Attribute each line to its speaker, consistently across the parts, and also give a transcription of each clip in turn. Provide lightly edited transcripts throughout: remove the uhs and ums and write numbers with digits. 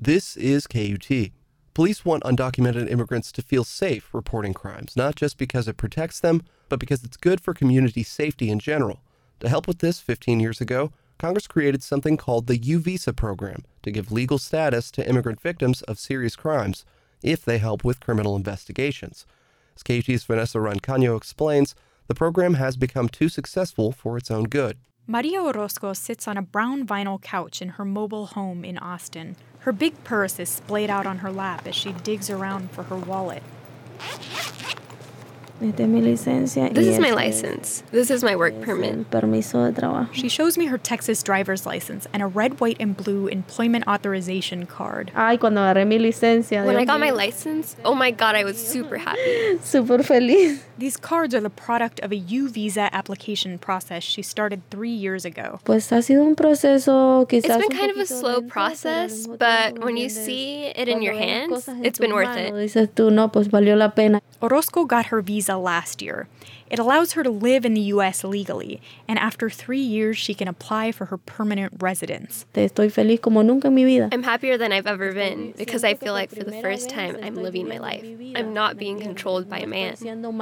Speaker 1: This is KUT. Police want undocumented immigrants to feel safe reporting crimes, not just because it protects them, but because it's good for community safety in general. To help with this, 15 years ago, Congress created something called the U-Visa program to give legal status to immigrant victims of serious crimes if they help with criminal investigations. As KUT's Vanessa Rancaño explains, the program has become too successful for its own good.
Speaker 2: Maria Orozco sits on a brown vinyl couch in her mobile home in Austin. Her big purse is splayed out on her lap as she digs around for her wallet.
Speaker 3: This is my license. This is my work permit.
Speaker 2: She shows me her Texas driver's license and a red, white, and blue employment authorization card.
Speaker 3: When I got my license, oh my God, I was super happy. Super feliz.
Speaker 2: These cards are the product of a U-Visa application process she started 3 years ago.
Speaker 3: It's been kind of a slow process, but when you see it in your hands, it's been worth it.
Speaker 2: Orozco got her visa last year. It allows her to live in the U.S. legally, and after 3 years, she can apply for her permanent residence.
Speaker 3: I'm happier than I've ever been because I feel like for the first time, I'm living my life. I'm not being controlled by a man.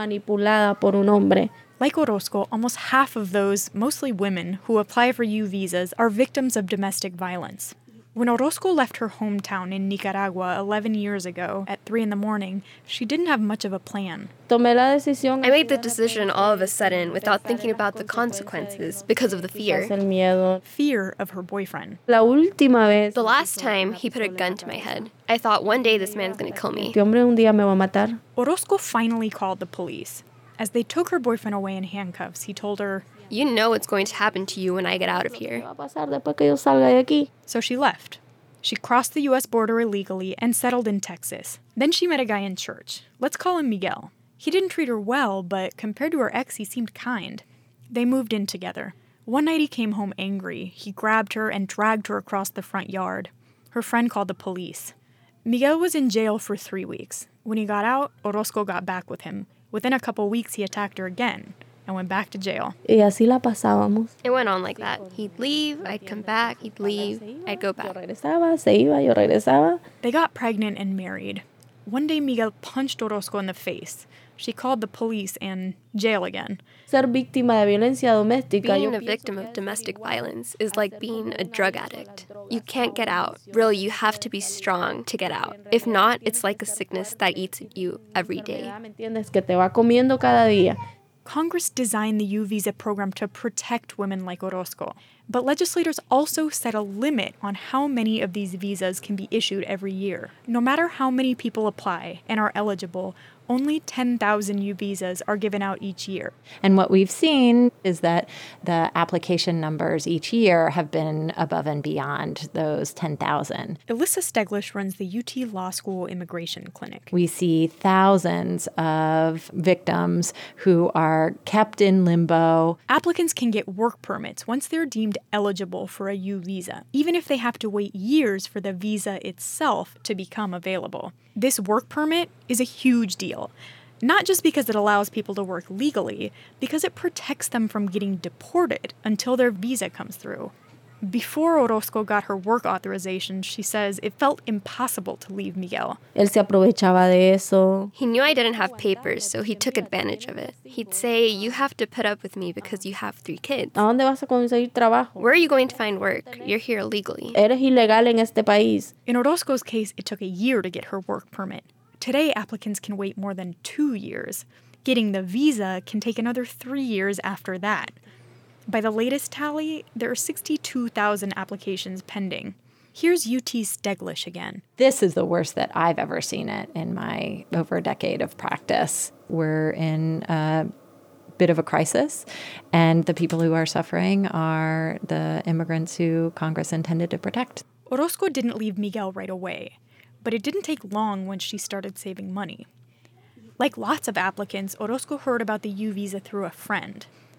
Speaker 2: Like Orozco, almost half of those, mostly women, who apply for U visas are victims of domestic violence. When Orozco left her hometown in Nicaragua 11 years ago at 3 a.m, she didn't have much of a plan.
Speaker 3: I made the decision all of a sudden without thinking about the consequences because of the fear.
Speaker 2: Fear of her boyfriend.
Speaker 3: The last time he put a gun to my head, I thought one day this man's going to kill me.
Speaker 2: Orozco finally called the police. As they took her boyfriend away in handcuffs, he told her,
Speaker 3: "You know what's going to happen to you when I get out of here."
Speaker 2: So she left. She crossed the U.S. border illegally and settled in Texas. Then she met a guy in church. Let's call him Miguel. He didn't treat her well, but compared to her ex, he seemed kind. They moved in together. One night he came home angry. He grabbed her and dragged her across the front yard. Her friend called the police. Miguel was in jail for 3 weeks. When he got out, Orozco got back with him. Within a couple weeks, he attacked her again and went back to jail.
Speaker 3: It went on like that. He'd leave, I'd come back, he'd leave, I'd go back.
Speaker 2: They got pregnant and married. One day, Miguel punched Orozco in the face. She called the police and jail again.
Speaker 3: Being a victim of domestic violence is like being a drug addict. You can't get out. Really, you have to be strong to get out. If not, it's like a sickness that eats at you every day.
Speaker 2: Congress designed the U-Visa program to protect women like Orozco, but legislators also set a limit on how many of these visas can be issued every year. No matter how many people apply and are eligible, only 10,000 U-Visas are given out each year.
Speaker 4: And what we've seen is that the application numbers each year have been above and beyond those 10,000.
Speaker 2: Elissa Steglish runs the UT Law School Immigration Clinic.
Speaker 4: We see thousands of victims who are kept in limbo.
Speaker 2: Applicants can get work permits once they're deemed eligible for a U-Visa, even if they have to wait years for the visa itself to become available. This work permit is a huge deal, not just because it allows people to work legally, because it protects them from getting deported until their visa comes through. Before Orozco got her work authorization, she says it felt impossible to leave Miguel.
Speaker 3: He knew I didn't have papers, so he took advantage of it. He'd say, "You have to put up with me because you have 3 kids. Where are you going to find work? You're here illegally."
Speaker 2: In Orozco's case, it took a year to get her work permit. Today, applicants can wait more than 2 years. Getting the visa can take another 3 years after that. By the latest tally, there are 62,000 applications pending. Here's UT's Steglish again.
Speaker 4: This is the worst that I've ever seen it in my over a decade of practice. We're in a bit of a crisis, and the people who are suffering are the immigrants who Congress intended to protect.
Speaker 2: Orozco didn't leave Miguel right away, but it didn't take long when she started saving money. Like lots of applicants, Orozco heard about the U-Visa through a friend.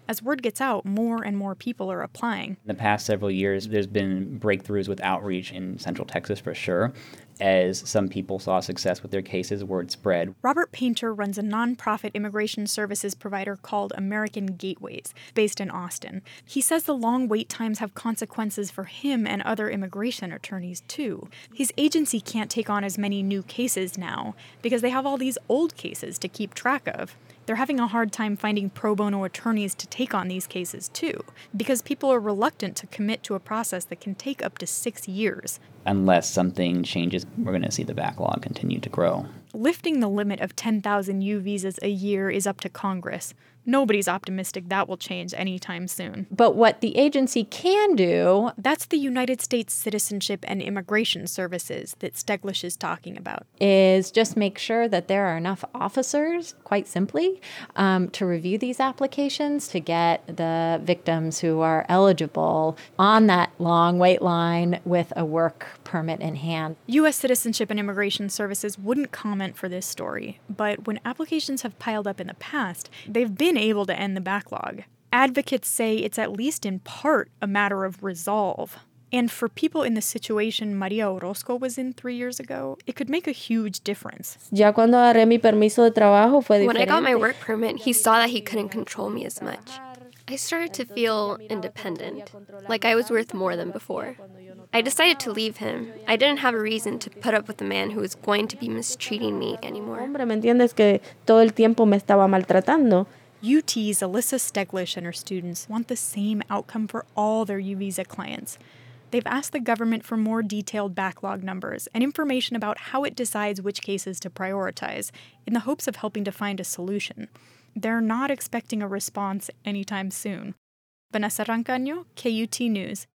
Speaker 2: As word gets out, more and more people are applying.
Speaker 5: In the past several years, there's been breakthroughs with outreach in Central Texas for sure. As some people saw success with their cases, word spread.
Speaker 2: Robert Painter runs a nonprofit immigration services provider called American Gateways, based in Austin. He says the long wait times have consequences for him and other immigration attorneys, too. His agency can't take on as many new cases now because they have all these old cases to keep track of. They're having a hard time finding pro bono attorneys to take on these cases, too, because people are reluctant to commit to a process that can take up to 6 years.
Speaker 5: Unless something changes, we're going to see the backlog continue to grow.
Speaker 2: Lifting the limit of 10,000 U visas a year is up to Congress. Nobody's optimistic that will change anytime soon.
Speaker 4: But what the agency can do...
Speaker 2: That's the United States Citizenship and Immigration Services that Steglish is talking about.
Speaker 4: ...is just make sure that there are enough officers, quite simply, to review these applications to get the victims who are eligible on that long wait line with a work permit in hand.
Speaker 2: U.S. Citizenship and Immigration Services wouldn't comment for this story, but when applications have piled up in the past, they've been able to end the backlog. Advocates say it's at least in part a matter of resolve. And for people in the situation Maria Orozco was in 3 years ago, it could make a huge difference.
Speaker 3: When I got my work permit, he saw that he couldn't control me as much. I started to feel independent, like I was worth more than before. I decided to leave him. I didn't have a reason to put up with a man who was going to be mistreating me anymore.
Speaker 2: UT's Alyssa Steglish and her students want the same outcome for all their U visa clients. They've asked the government for more detailed backlog numbers and information about how it decides which cases to prioritize, in the hopes of helping to find a solution. They're not expecting a response anytime soon. Vanessa Rancaño, KUT News.